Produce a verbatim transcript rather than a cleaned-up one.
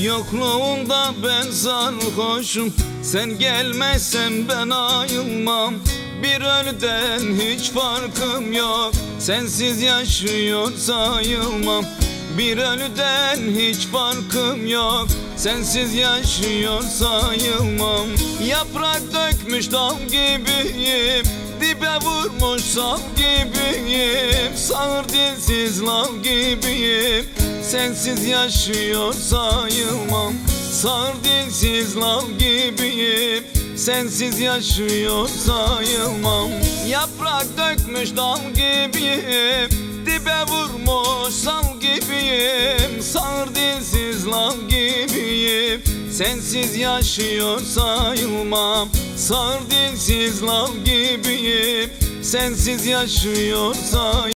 Yokluğunda ben sarhoşum, sen gelmezsen ben ayılmam. Bir ölüden hiç farkım yok, sensiz yaşıyor sayılmam. Bir ölüden hiç farkım yok, sensiz yaşıyor sayılmam. Yaprak dökmüş dal gibiyim, dibe vurmuş sap gibiyim. Sağır dilsiz lav gibiyim, sensiz yaşıyor sayılmam. Sağır dilsiz lav gibiyim, sensiz yaşıyor sayılmam. Yaprak dökmüş dal gibiyim, dibe vurmuş sal gibiyim. Sağır dilsiz lav gibiyim, sensiz yaşıyor sayılmam. Sağır dilsiz lav gibiyim, sensiz yaşıyor sayılmam.